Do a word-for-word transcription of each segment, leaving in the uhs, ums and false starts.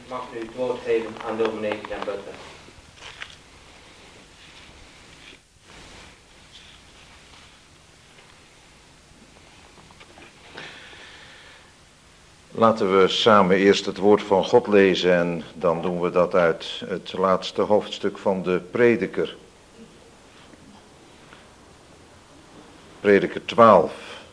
mag nu het woord geven aan dominee Jan Butler. Laten we samen eerst het woord van God lezen en dan doen we dat uit het laatste hoofdstuk van de Prediker. Prediker twaalf.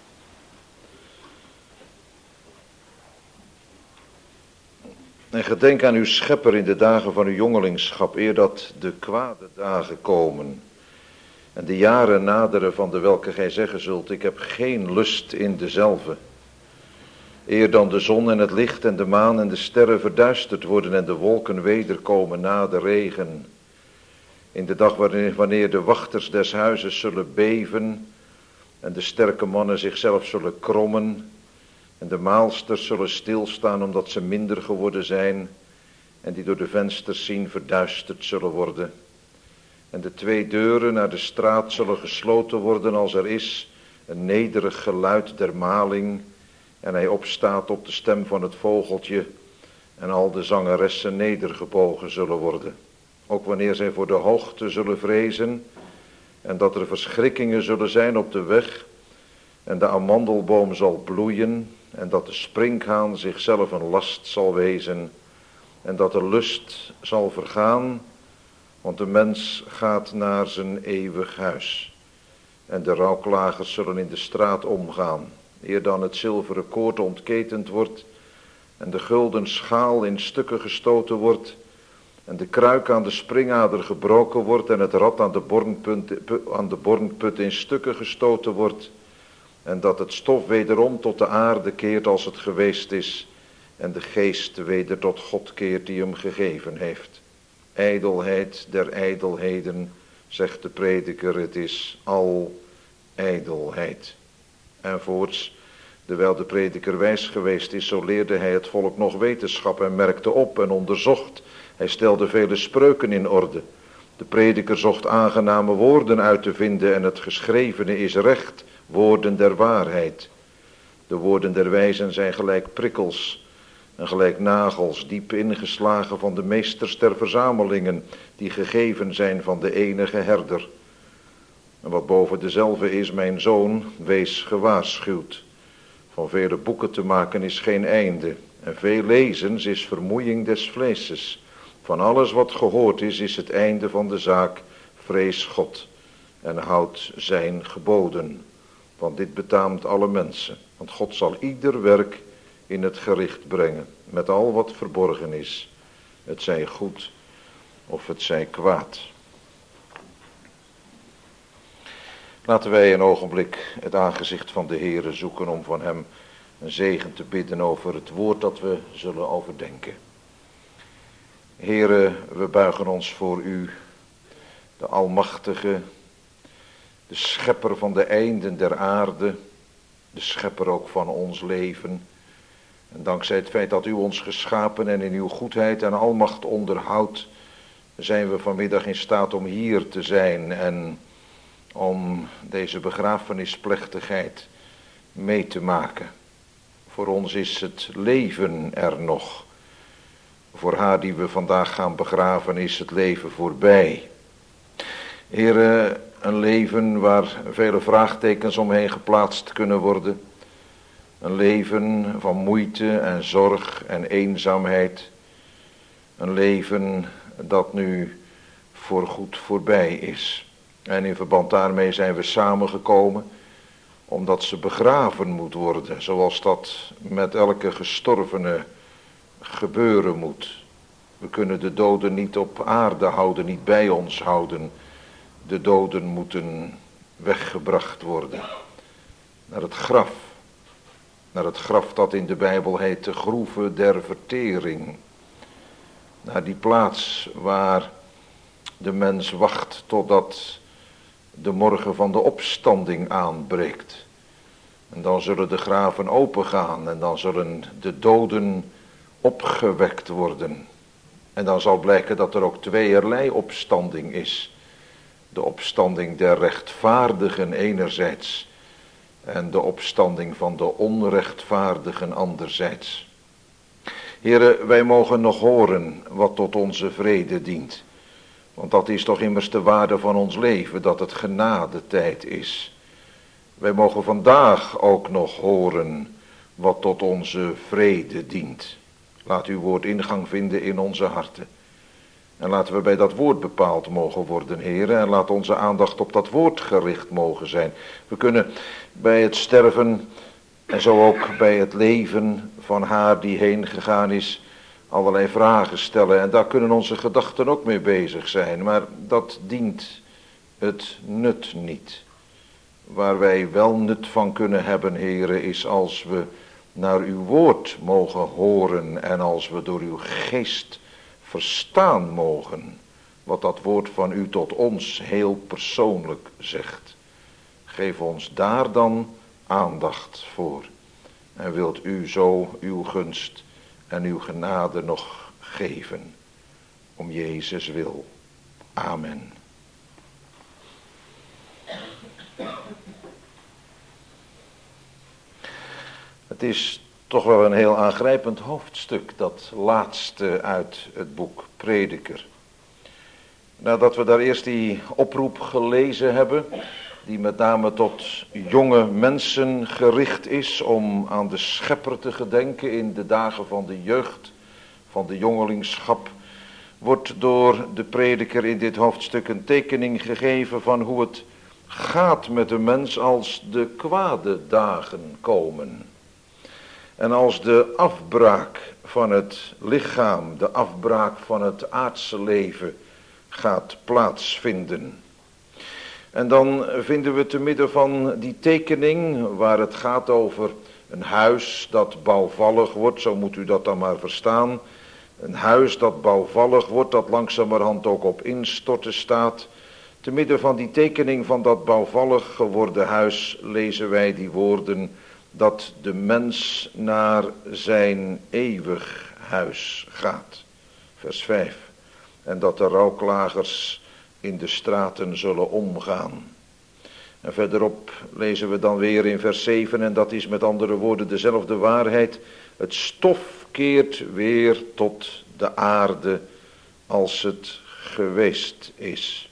En gedenk aan uw schepper in de dagen van uw jongelingschap, eer dat de kwade dagen komen en de jaren naderen van de welke gij zeggen zult, ik heb geen lust in dezelve. Eer dan de zon en het licht en de maan en de sterren verduisterd worden en de wolken wederkomen na de regen. In de dag wanneer, wanneer de wachters des huizes zullen beven en de sterke mannen zichzelf zullen krommen en de maalsters zullen stilstaan omdat ze minder geworden zijn en die door de vensters zien verduisterd zullen worden. En de twee deuren naar de straat zullen gesloten worden als er is een nederig geluid der maling en hij opstaat op de stem van het vogeltje en al de zangeressen nedergebogen zullen worden. Ook wanneer zij voor de hoogte zullen vrezen en dat er verschrikkingen zullen zijn op de weg en de amandelboom zal bloeien en dat de sprinkhaan zichzelf een last zal wezen en dat de lust zal vergaan, want de mens gaat naar zijn eeuwig huis. En de rouwklagers zullen in de straat omgaan, eer dan het zilveren koord ontketend wordt en de gulden schaal in stukken gestoten wordt en de kruik aan de springader gebroken wordt en het rad aan de bornput, aan de bornput in stukken gestoten wordt en dat het stof wederom tot de aarde keert als het geweest is en de geest weder tot God keert die hem gegeven heeft. Ijdelheid der ijdelheden, zegt de prediker, het is al ijdelheid. En voorts, terwijl de prediker wijs geweest is, zo leerde hij het volk nog wetenschap en merkte op en onderzocht. Hij stelde vele spreuken in orde. De prediker zocht aangename woorden uit te vinden en het geschrevene is recht, woorden der waarheid. De woorden der wijzen zijn gelijk prikkels en gelijk nagels, diep ingeslagen van de meesters der verzamelingen, die gegeven zijn van de enige herder. En wat boven dezelfde is, mijn zoon, wees gewaarschuwd. Van vele boeken te maken is geen einde, en veel lezens is vermoeiing des vleeses. Van alles wat gehoord is, is het einde van de zaak, vrees God en houd zijn geboden. Want dit betaamt alle mensen, want God zal ieder werk in het gericht brengen, met al wat verborgen is, het zij goed of het zij kwaad. Laten wij een ogenblik het aangezicht van de Heere zoeken om van hem een zegen te bidden over het woord dat we zullen overdenken. Heere, we buigen ons voor u, de Almachtige, de schepper van de einden der aarde, de schepper ook van ons leven. En dankzij het feit dat u ons geschapen en in uw goedheid en almacht onderhoudt, zijn we vanmiddag in staat om hier te zijn en om deze begrafenisplechtigheid mee te maken. Voor ons is het leven er nog. Voor haar die we vandaag gaan begraven is het leven voorbij. Heere, een leven waar vele vraagtekens omheen geplaatst kunnen worden. Een leven van moeite en zorg en eenzaamheid. Een leven dat nu voorgoed voorbij is. En in verband daarmee zijn we samengekomen omdat ze begraven moet worden, zoals dat met elke gestorvene gebeuren moet. We kunnen de doden niet op aarde houden, niet bij ons houden. De doden moeten weggebracht worden naar het graf. Naar het graf dat in de Bijbel heet de groeve der vertering. Naar die plaats waar de mens wacht totdat de morgen van de opstanding aanbreekt. En dan zullen de graven opengaan en dan zullen de doden opgewekt worden. En dan zal blijken dat er ook tweeërlei opstanding is. De opstanding der rechtvaardigen enerzijds en de opstanding van de onrechtvaardigen anderzijds. Heren, wij mogen nog horen wat tot onze vrede dient. Want dat is toch immers de waarde van ons leven, dat het genadetijd is. Wij mogen vandaag ook nog horen wat tot onze vrede dient. Laat uw woord ingang vinden in onze harten. En laten we bij dat woord bepaald mogen worden, heren. En laat onze aandacht op dat woord gericht mogen zijn. We kunnen bij het sterven en zo ook bij het leven van haar die heen gegaan is, allerlei vragen stellen. En daar kunnen onze gedachten ook mee bezig zijn. Maar dat dient het nut niet. Waar wij wel nut van kunnen hebben, heren, is als we naar uw woord mogen horen en als we door uw geest verstaan mogen wat dat woord van u tot ons heel persoonlijk zegt. Geef ons daar dan aandacht voor. En wilt u zo uw gunst en uw genade nog geven. Om Jezus wil. Amen. Het is toch wel een heel aangrijpend hoofdstuk, dat laatste uit het boek Prediker. Nadat we daar eerst die oproep gelezen hebben, die met name tot jonge mensen gericht is, om aan de Schepper te gedenken in de dagen van de jeugd, van de jongelingschap, wordt door de prediker in dit hoofdstuk een tekening gegeven van hoe het gaat met de mens als de kwade dagen komen. En als de afbraak van het lichaam, de afbraak van het aardse leven gaat plaatsvinden. En dan vinden we te midden van die tekening, waar het gaat over een huis dat bouwvallig wordt, zo moet u dat dan maar verstaan. Een huis dat bouwvallig wordt, dat langzamerhand ook op instorten staat. Te midden van die tekening van dat bouwvallig geworden huis lezen wij die woorden, dat de mens naar zijn eeuwig huis gaat. Vers vijf. En dat de rouwklagers in de straten zullen omgaan. En verderop lezen we dan weer in vers zeven, en dat is met andere woorden dezelfde waarheid. Het stof keert weer tot de aarde als het geweest is.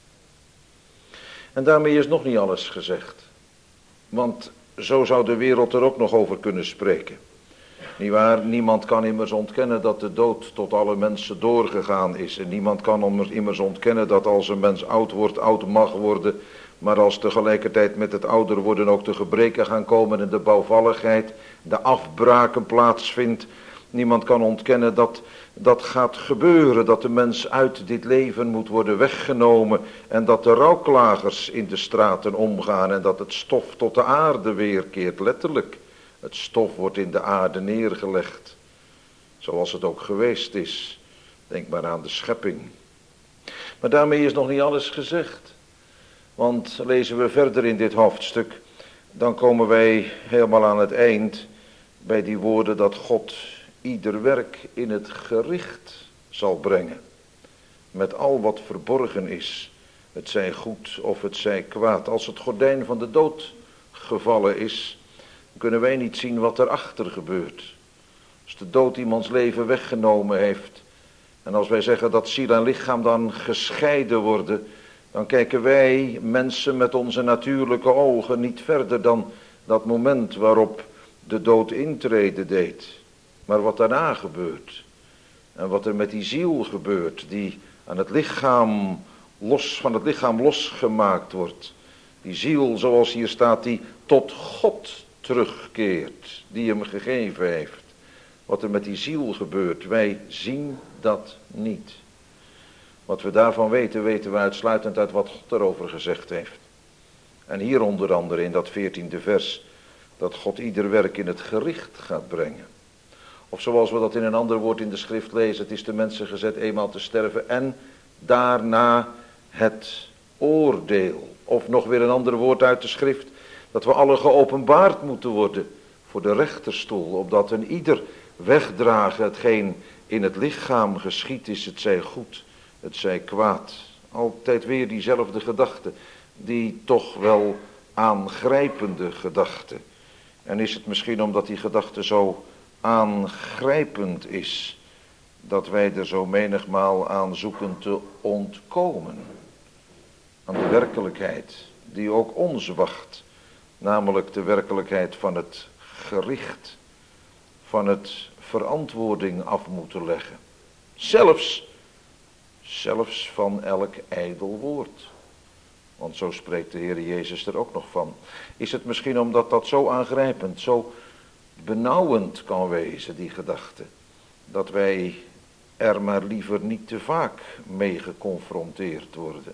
En daarmee is nog niet alles gezegd. Want zo zou de wereld er ook nog over kunnen spreken. Nietwaar? Niemand kan immers ontkennen dat de dood tot alle mensen doorgegaan is. En niemand kan immers ontkennen dat als een mens oud wordt, oud mag worden. Maar als tegelijkertijd met het ouder worden ook de gebreken gaan komen en de bouwvalligheid, de afbraken plaatsvindt. Niemand kan ontkennen dat dat gaat gebeuren, dat de mens uit dit leven moet worden weggenomen en dat de rouwklagers in de straten omgaan en dat het stof tot de aarde weerkeert, letterlijk. Het stof wordt in de aarde neergelegd, zoals het ook geweest is. Denk maar aan de schepping. Maar daarmee is nog niet alles gezegd. Want lezen we verder in dit hoofdstuk, dan komen wij helemaal aan het eind bij die woorden dat God ieder werk in het gericht zal brengen. Met al wat verborgen is, het zij goed of het zij kwaad. Als het gordijn van de dood gevallen is, kunnen wij niet zien wat erachter gebeurt. Als de dood iemands leven weggenomen heeft, en als wij zeggen dat ziel en lichaam dan gescheiden worden, dan kijken wij mensen met onze natuurlijke ogen niet verder dan dat moment waarop de dood intrede deed. Maar wat daarna gebeurt, en wat er met die ziel gebeurt, die aan het lichaam los, van het lichaam losgemaakt wordt. Die ziel, zoals hier staat, die tot God terugkeert, die hem gegeven heeft. Wat er met die ziel gebeurt, wij zien dat niet. Wat we daarvan weten, weten we uitsluitend uit wat God erover gezegd heeft. En hier onder andere in dat veertiende vers, dat God ieder werk in het gericht gaat brengen. Of zoals we dat in een ander woord in de schrift lezen, het is de mensen gezet eenmaal te sterven en daarna het oordeel. Of nog weer een ander woord uit de schrift, dat we alle geopenbaard moeten worden voor de rechterstoel, opdat een ieder wegdragen hetgeen in het lichaam geschied is, het zij goed, het zij kwaad. Altijd weer diezelfde gedachte, die toch wel aangrijpende gedachte. En is het misschien omdat die gedachte zo aangrijpend is dat wij er zo menigmaal aan zoeken te ontkomen. Aan de werkelijkheid die ook ons wacht. Namelijk de werkelijkheid van het gericht. Van het verantwoording af moeten leggen. Zelfs, zelfs van elk ijdel woord. Want zo spreekt de Heer Jezus er ook nog van. Is het misschien omdat dat zo aangrijpend, zo benauwend kan wezen, die gedachte, dat wij er maar liever niet te vaak mee geconfronteerd worden.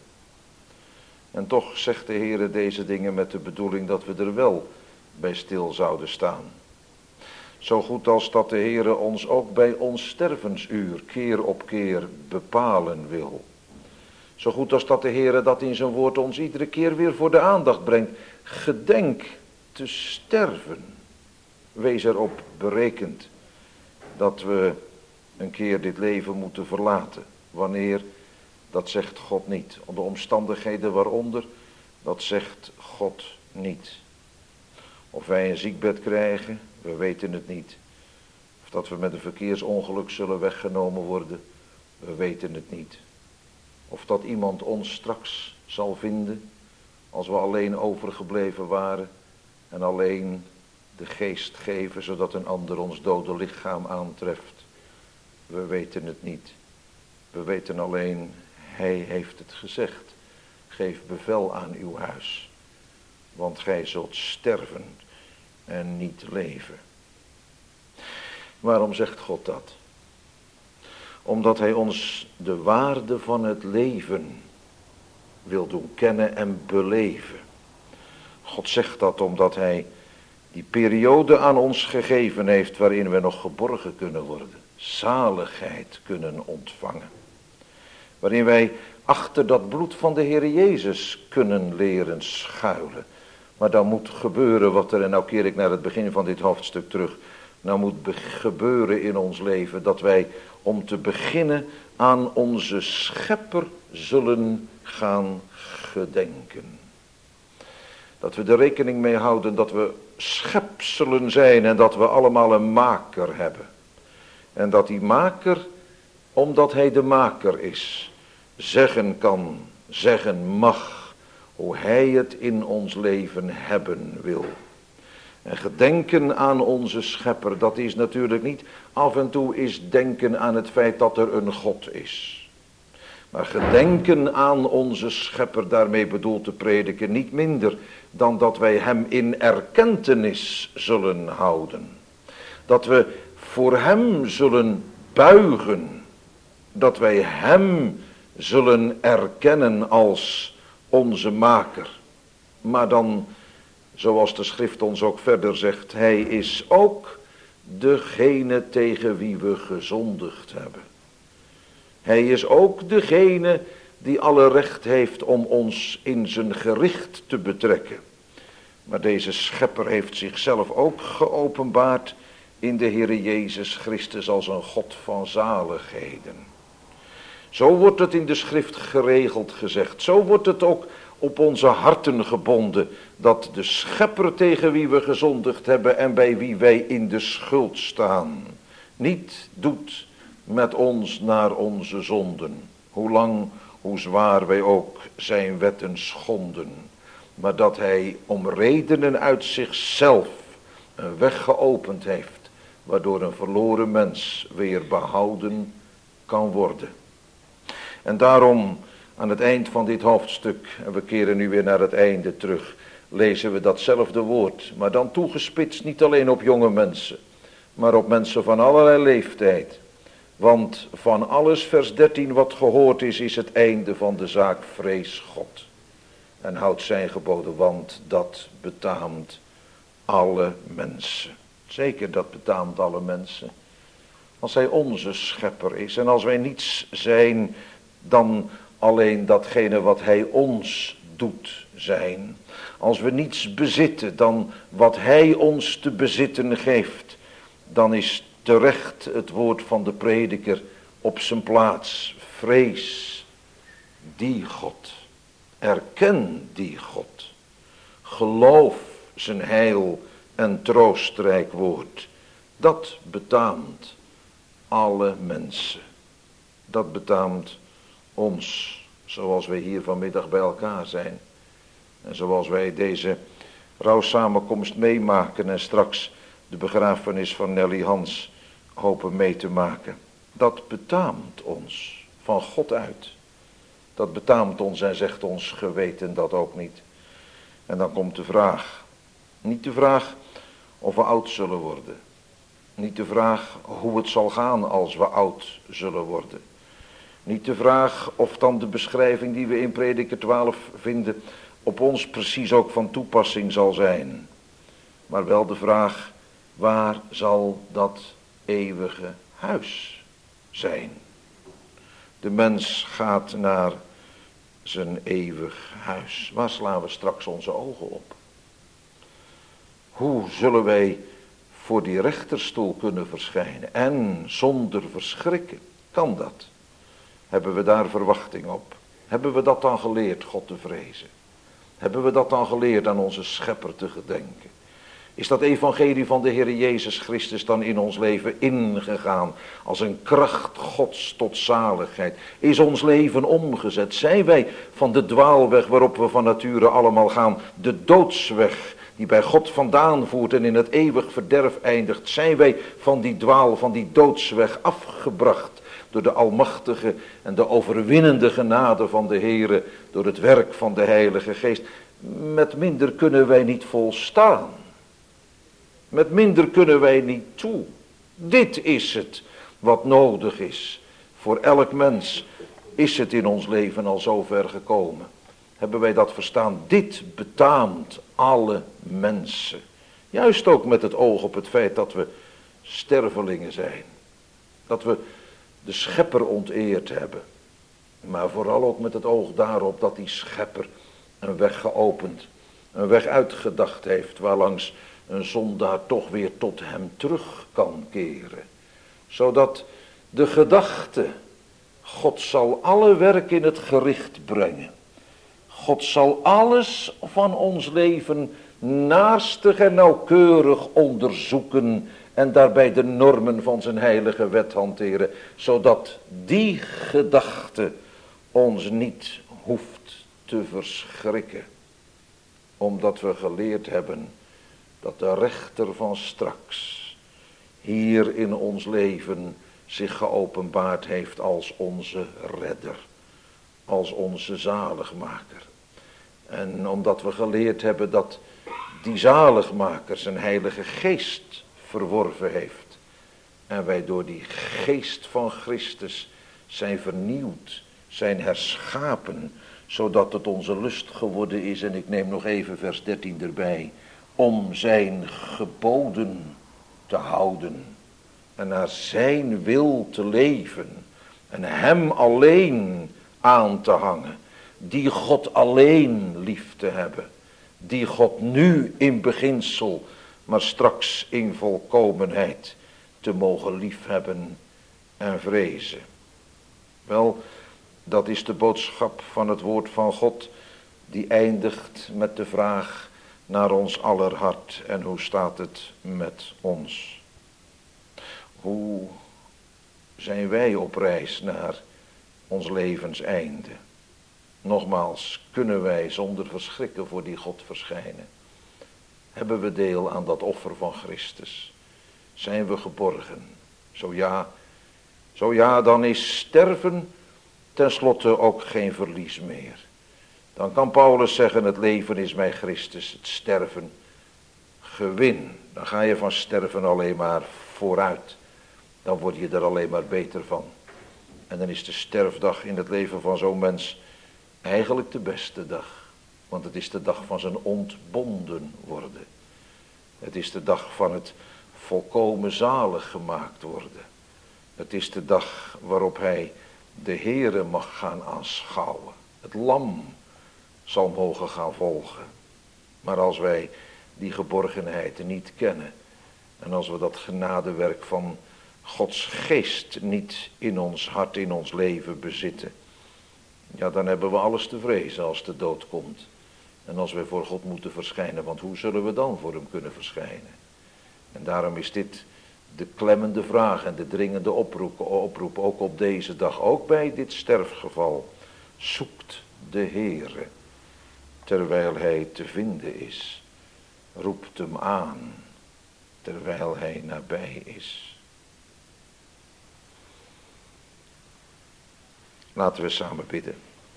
En toch zegt de Heer deze dingen met de bedoeling dat we er wel bij stil zouden staan. Zo goed als dat de Heer ons ook bij ons stervensuur keer op keer bepalen wil. Zo goed als dat de Heer dat in zijn woord ons iedere keer weer voor de aandacht brengt. Gedenk te sterven. Wees erop berekend dat we een keer dit leven moeten verlaten. Wanneer? Dat zegt God niet. Onder omstandigheden waaronder? Dat zegt God niet. Of wij een ziekbed krijgen? We weten het niet. Of dat we met een verkeersongeluk zullen weggenomen worden? We weten het niet. Of dat iemand ons straks zal vinden als we alleen overgebleven waren en alleen de geest geven zodat een ander ons dode lichaam aantreft. We weten het niet. We weten alleen, hij heeft het gezegd. Geef bevel aan uw huis, want gij zult sterven en niet leven. Waarom zegt God dat? Omdat hij ons de waarde van het leven wil doen kennen en beleven. God zegt dat omdat hij die periode aan ons gegeven heeft waarin we nog geborgen kunnen worden. Zaligheid kunnen ontvangen. Waarin wij achter dat bloed van de Heer Jezus kunnen leren schuilen. Maar dan moet gebeuren wat er, en nou keer ik naar het begin van dit hoofdstuk terug. Nou moet be- gebeuren in ons leven dat wij om te beginnen aan onze schepper zullen gaan gedenken. Dat we er rekening mee houden dat we schepselen zijn en dat we allemaal een maker hebben. En dat die maker, omdat hij de maker is, zeggen kan, zeggen mag, hoe hij het in ons leven hebben wil. En gedenken aan onze schepper, dat is natuurlijk niet af en toe is denken aan het feit dat er een God is. Maar gedenken aan onze schepper, daarmee bedoelt de prediker niet minder dan dat wij hem in erkentenis zullen houden. Dat we voor hem zullen buigen. Dat wij hem zullen erkennen als onze maker. Maar dan, zoals de schrift ons ook verder zegt, hij is ook degene tegen wie we gezondigd hebben. Hij is ook degene die alle recht heeft om ons in zijn gericht te betrekken. Maar deze schepper heeft zichzelf ook geopenbaard in de Heere Jezus Christus als een God van zaligheden. Zo wordt het in de schrift geregeld gezegd. Zo wordt het ook op onze harten gebonden. Dat de schepper tegen wie we gezondigd hebben en bij wie wij in de schuld staan, niet doet met ons naar onze zonden. Hoe lang, hoe zwaar wij ook zijn wetten schonden. Maar dat hij om redenen uit zichzelf een weg geopend heeft. Waardoor een verloren mens weer behouden kan worden. En daarom aan het eind van dit hoofdstuk, en we keren nu weer naar het einde terug, lezen we datzelfde woord. Maar dan toegespitst niet alleen op jonge mensen, maar op mensen van allerlei leeftijd. Want van alles, vers dertien, wat gehoord is, is het einde van de zaak, vrees God. En houd zijn geboden, want dat betaamt alle mensen. Zeker, dat betaamt alle mensen. Als hij onze schepper is en als wij niets zijn dan alleen datgene wat hij ons doet zijn. Als we niets bezitten dan wat hij ons te bezitten geeft, dan is terecht het woord van de prediker op zijn plaats. Vrees die God. Erken die God. Geloof zijn heil en troostrijk woord. Dat betaamt alle mensen. Dat betaamt ons, zoals wij hier vanmiddag bij elkaar zijn. En zoals wij deze rouwsamenkomst meemaken en straks de begrafenis van Nelly Hans hopen mee te maken. Dat betaamt ons van God uit. Dat betaamt ons en zegt ons geweten dat ook niet. En dan komt de vraag. Niet de vraag of we oud zullen worden. Niet de vraag hoe het zal gaan als we oud zullen worden. Niet de vraag of dan de beschrijving die we in Prediker twaalf vinden op ons precies ook van toepassing zal zijn. Maar wel de vraag, waar zal dat eeuwige huis zijn? De mens gaat naar zijn eeuwig huis. Waar slaan we straks onze ogen op? Hoe zullen wij voor die rechterstoel kunnen verschijnen? En zonder verschrikken, kan dat? Hebben we daar verwachting op? Hebben we dat dan geleerd, God te vrezen? Hebben we dat dan geleerd aan onze schepper te gedenken? Is dat evangelie van de Heer Jezus Christus dan in ons leven ingegaan als een kracht Gods tot zaligheid? Is ons leven omgezet? Zijn wij van de dwaalweg waarop we van nature allemaal gaan, de doodsweg die bij God vandaan voert en in het eeuwig verderf eindigt? Zijn wij van die dwaal, van die doodsweg afgebracht door de almachtige en de overwinnende genade van de Heere, door het werk van de Heilige Geest? Met minder kunnen wij niet volstaan. Met minder kunnen wij niet toe. Dit is het wat nodig is. Voor elk mens is het in ons leven al zo ver gekomen. Hebben wij dat verstaan? Dit betaamt alle mensen. Juist ook met het oog op het feit dat we stervelingen zijn. Dat we de schepper onteerd hebben. Maar vooral ook met het oog daarop dat die schepper een weg geopend, een weg uitgedacht heeft waarlangs een zondaar toch weer tot hem terug kan keren. Zodat de gedachte, God zal alle werk in het gericht brengen. God zal alles van ons leven naastig en nauwkeurig onderzoeken en daarbij de normen van zijn heilige wet hanteren. Zodat die gedachte ons niet hoeft te verschrikken. Omdat we geleerd hebben dat de rechter van straks hier in ons leven zich geopenbaard heeft als onze redder. Als onze zaligmaker. En omdat we geleerd hebben dat die zaligmaker zijn heilige geest verworven heeft. En wij door die geest van Christus zijn vernieuwd, zijn herschapen. Zodat het onze lust geworden is, en ik neem nog even vers dertien erbij, om zijn geboden te houden en naar zijn wil te leven en hem alleen aan te hangen, die God alleen lief te hebben, die God nu in beginsel, maar straks in volkomenheid te mogen liefhebben en vrezen. Wel, dat is de boodschap van het woord van God, die eindigt met de vraag naar ons aller hart. En hoe staat het met ons? Hoe zijn wij op reis naar ons levenseinde? Nogmaals, kunnen wij zonder verschrikken voor die God verschijnen? Hebben we deel aan dat offer van Christus? Zijn we geborgen? Zo ja, zo ja, dan is sterven tenslotte ook geen verlies meer. Dan kan Paulus zeggen, het leven is mij Christus, het sterven gewin. Dan ga je van sterven alleen maar vooruit. Dan word je er alleen maar beter van. En dan is de sterfdag in het leven van zo'n mens eigenlijk de beste dag. Want het is de dag van zijn ontbonden worden. Het is de dag van het volkomen zalig gemaakt worden. Het is de dag waarop hij de Heere mag gaan aanschouwen. Het lam zal mogen gaan volgen. Maar als wij die geborgenheid niet kennen, en als we dat genadewerk van Gods geest niet in ons hart, in ons leven bezitten, ja, dan hebben we alles te vrezen als de dood komt. En als wij voor God moeten verschijnen, want hoe zullen we dan voor hem kunnen verschijnen? En daarom is dit de klemmende vraag en de dringende oproep, oproep ook op deze dag, ook bij dit sterfgeval. Zoekt de Heere, terwijl hij te vinden is. Roept hem aan, terwijl hij nabij is. Laten we samen bidden.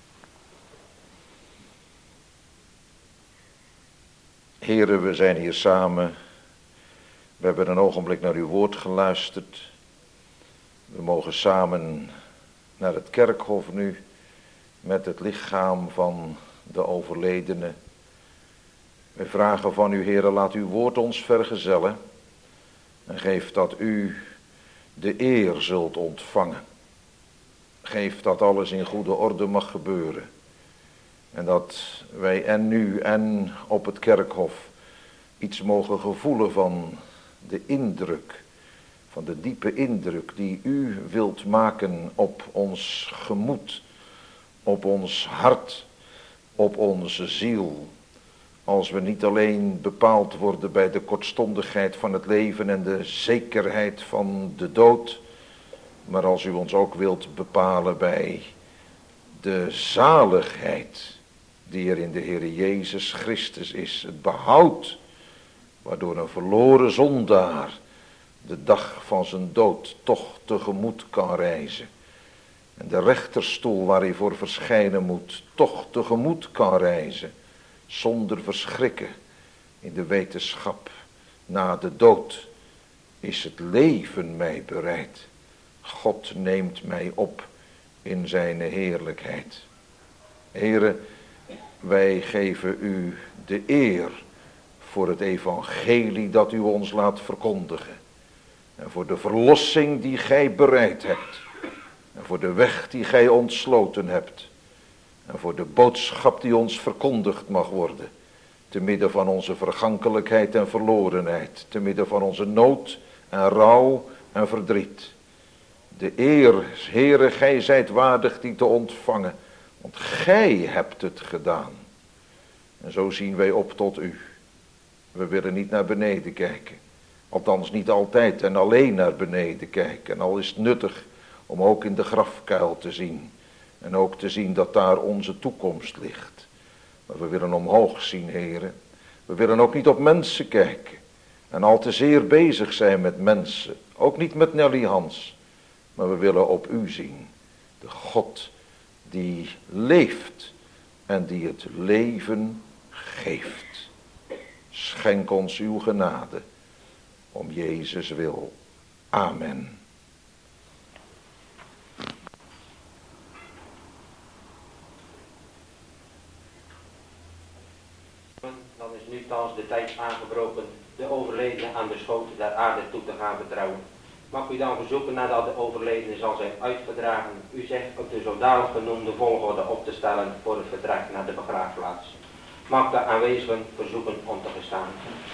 Heere, we zijn hier samen. We hebben een ogenblik naar uw woord geluisterd. We mogen samen naar het kerkhof nu met het lichaam van de overledene. We vragen van u, Heere, laat uw woord ons vergezellen en geef dat u de eer zult ontvangen. Geef dat alles in goede orde mag gebeuren. En dat wij en nu en op het kerkhof iets mogen gevoelen van de indruk, van de diepe indruk die u wilt maken op ons gemoed, op ons hart, op onze ziel. Als we niet alleen bepaald worden bij de kortstondigheid van het leven en de zekerheid van de dood, maar als u ons ook wilt bepalen bij de zaligheid die er in de Heer Jezus Christus is. Het behoud waardoor een verloren zondaar de dag van zijn dood toch tegemoet kan reizen. En de rechterstoel waar hij voor verschijnen moet toch tegemoet kan reizen. Zonder verschrikken in de wetenschap. Na de dood is het leven mij bereid. God neemt mij op in zijn heerlijkheid. Here, wij geven u de eer voor het evangelie dat u ons laat verkondigen. En voor de verlossing die gij bereid hebt. En voor de weg die gij ontsloten hebt. En voor de boodschap die ons verkondigd mag worden. Te midden van onze vergankelijkheid en verlorenheid. Te midden van onze nood en rouw en verdriet. De eer, Heere, gij zijt waardig die te ontvangen. Want gij hebt het gedaan. En zo zien wij op tot u. We willen niet naar beneden kijken. Althans niet altijd en alleen naar beneden kijken. En al is het nuttig om ook in de grafkuil te zien. En ook te zien dat daar onze toekomst ligt. Maar we willen omhoog zien, Heere. We willen ook niet op mensen kijken. En al te zeer bezig zijn met mensen. Ook niet met Nelly Hans. Maar we willen op u zien. De God die leeft en die het leven geeft. Schenk ons uw genade. Om Jezus wil. Amen. Dan is nu thans de tijd aangebroken de overledene aan de schoot der aarde toe te gaan vertrouwen. Mag u dan verzoeken nadat de overledene zal zijn uitgedragen, u zegt op de zodanig genoemde volgorde op te stellen voor het vertrek naar de begraafplaats. Mag de aanwezigen verzoeken om te gestaan.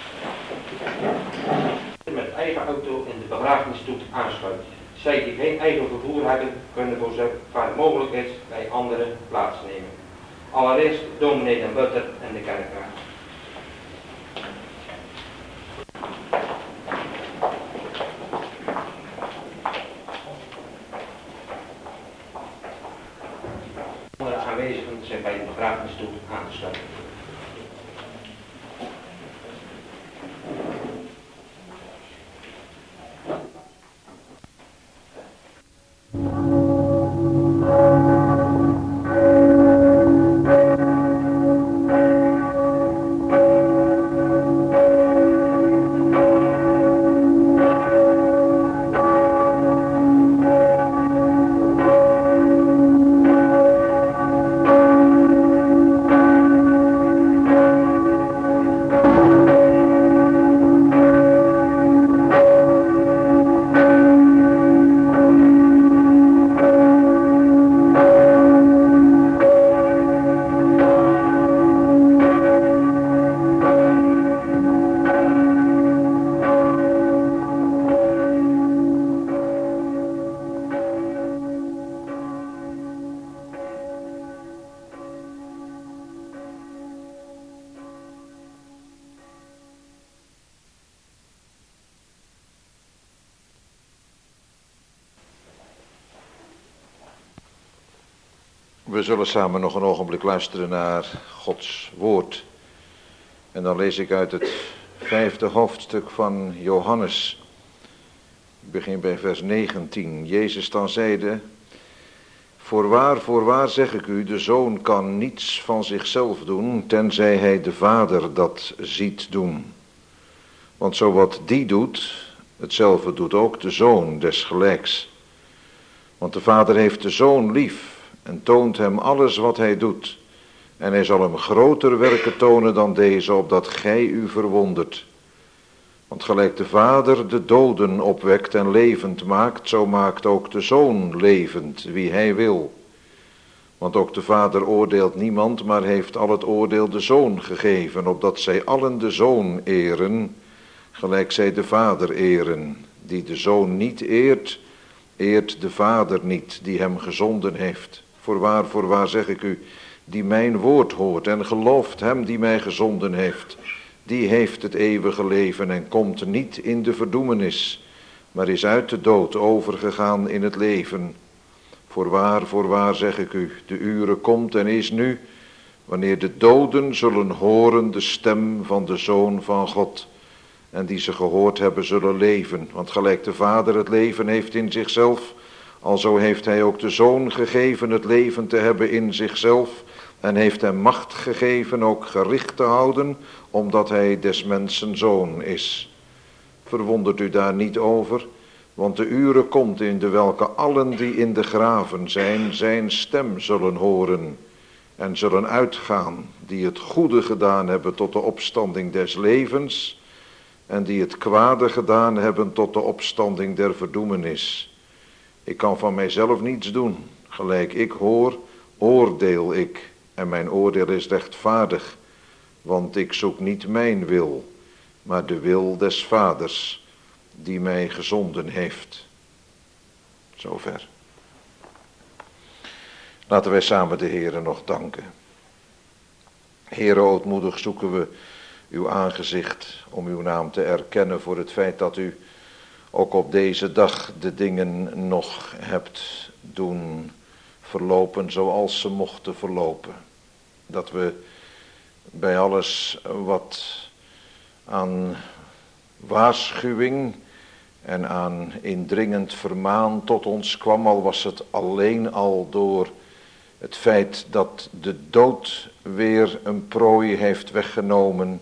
Met eigen auto in de begrafenisstoet aanschuift. Zij die geen eigen vervoer hebben, kunnen voor zover mogelijk is bij anderen plaatsnemen. Allereerst dominee Den Butter en de kerkraad. Andere aanwezigen zijn bij de begrafenisstoet aangesloten. Thank We zullen samen nog een ogenblik luisteren naar Gods woord. En dan lees ik uit het vijfde hoofdstuk van Johannes. Ik begin bij vers negentien. Jezus dan zeide: Voorwaar, voorwaar zeg ik u, de Zoon kan niets van zichzelf doen, tenzij hij de Vader dat ziet doen. Want zo wat die doet, hetzelfde doet ook de Zoon desgelijks. Want de Vader heeft de Zoon lief en toont hem alles wat hij doet. En hij zal hem groter werken tonen dan deze, opdat gij u verwondert. Want gelijk de Vader de doden opwekt en levend maakt, zo maakt ook de Zoon levend, wie hij wil. Want ook de Vader oordeelt niemand, maar heeft al het oordeel de Zoon gegeven, opdat zij allen de Zoon eren, gelijk zij de Vader eren. Die de Zoon niet eert, eert de Vader niet, die hem gezonden heeft. Voorwaar, voorwaar zeg ik u, die mijn woord hoort en gelooft hem die mij gezonden heeft, die heeft het eeuwige leven en komt niet in de verdoemenis, maar is uit de dood overgegaan in het leven. Voorwaar, voorwaar zeg ik u, de uren komt en is nu, wanneer de doden zullen horen de stem van de Zoon van God, en die ze gehoord hebben zullen leven. Want gelijk de Vader het leven heeft in zichzelf, alzo heeft hij ook de Zoon gegeven het leven te hebben in zichzelf, en heeft hem macht gegeven ook gericht te houden, omdat hij des mensen Zoon is. Verwondert u daar niet over, want de uren komt in de welke allen die in de graven zijn, zijn stem zullen horen, en zullen uitgaan, die het goede gedaan hebben tot de opstanding des levens, en die het kwade gedaan hebben tot de opstanding der verdoemenis. Ik kan van mijzelf niets doen, gelijk ik hoor, oordeel ik, en mijn oordeel is rechtvaardig, want ik zoek niet mijn wil, maar de wil des Vaders, die mij gezonden heeft. Zover. Laten wij samen de Heere nog danken. Heere, ootmoedig zoeken we uw aangezicht om uw naam te erkennen voor het feit dat u ook op deze dag de dingen nog hebt doen verlopen zoals ze mochten verlopen. Dat we bij alles wat aan waarschuwing en aan indringend vermaan tot ons kwam, al was het alleen al door het feit dat de dood weer een prooi heeft weggenomen,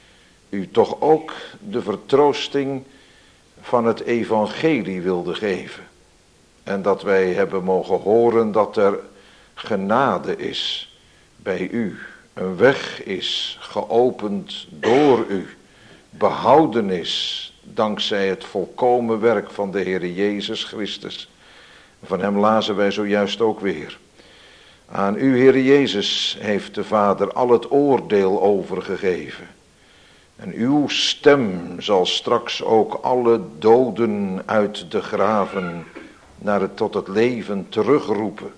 u toch ook de vertroosting van het evangelie wilde geven. En dat wij hebben mogen horen dat er genade is bij u. Een weg is geopend door u. Behouden is dankzij het volkomen werk van de Heere Jezus Christus. Van hem lazen wij zojuist ook weer. Aan u, Heere Jezus, heeft de Vader al het oordeel overgegeven. En uw stem zal straks ook alle doden uit de graven naar het, tot het leven terugroepen.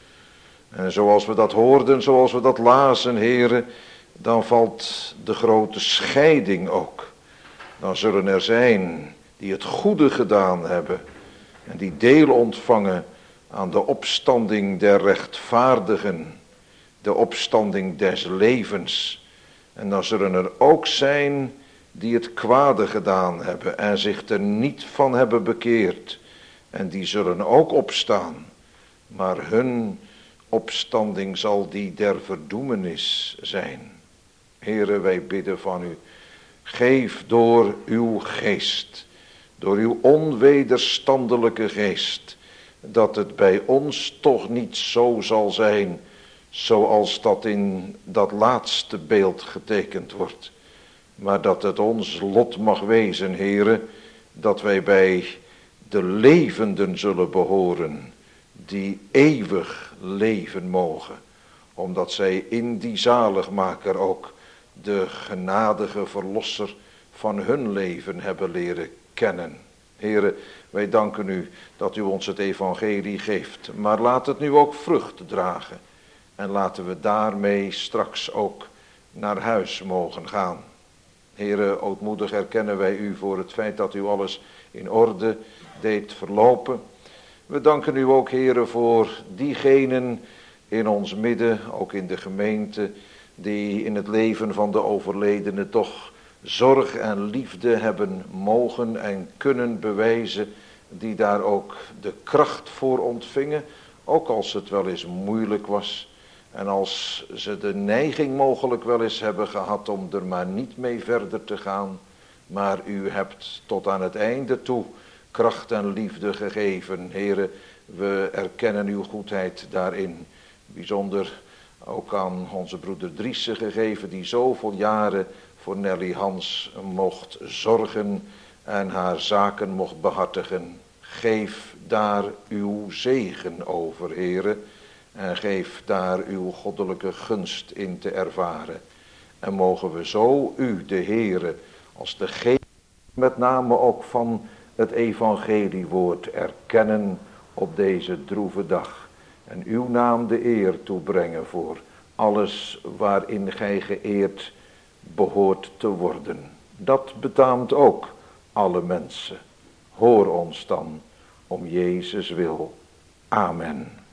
En zoals we dat hoorden, zoals we dat lazen, Heere, dan valt de grote scheiding ook. Dan zullen er zijn die het goede gedaan hebben en die deel ontvangen aan de opstanding der rechtvaardigen, de opstanding des levens. En dan zullen er ook zijn die het kwade gedaan hebben en zich er niet van hebben bekeerd. En die zullen ook opstaan, maar hun opstanding zal die der verdoemenis zijn. Heere, wij bidden van u, geef door uw geest, door uw onwederstandelijke geest, dat het bij ons toch niet zo zal zijn, zoals dat in dat laatste beeld getekend wordt. Maar dat het ons lot mag wezen, Heere, dat wij bij de levenden zullen behoren, die eeuwig leven mogen. Omdat zij in die zaligmaker ook de genadige verlosser van hun leven hebben leren kennen. Heere, wij danken u dat u ons het evangelie geeft. Maar laat het nu ook vrucht dragen. En laten we daarmee straks ook naar huis mogen gaan. Heere, ootmoedig erkennen wij u voor het feit dat u alles in orde deed verlopen. We danken u ook, Heere, voor diegenen in ons midden, ook in de gemeente, die in het leven van de overledene toch zorg en liefde hebben mogen en kunnen bewijzen, die daar ook de kracht voor ontvingen, ook als het wel eens moeilijk was en als ze de neiging mogelijk wel eens hebben gehad om er maar niet mee verder te gaan, maar u hebt tot aan het einde toe kracht en liefde gegeven. Here, we erkennen uw goedheid daarin. Bijzonder ook aan onze broeder Driessen gegeven, die zoveel jaren voor Nelly Hans mocht zorgen en haar zaken mocht behartigen. Geef daar uw zegen over, Heere, en geef daar uw goddelijke gunst in te ervaren. En mogen we zo u, de Heere, als de geest met name ook van het evangeliewoord erkennen op deze droeve dag. En uw naam de eer toebrengen voor alles waarin gij geëerd behoort te worden. Dat betaamt ook alle mensen. Hoor ons dan om Jezus wil. Amen.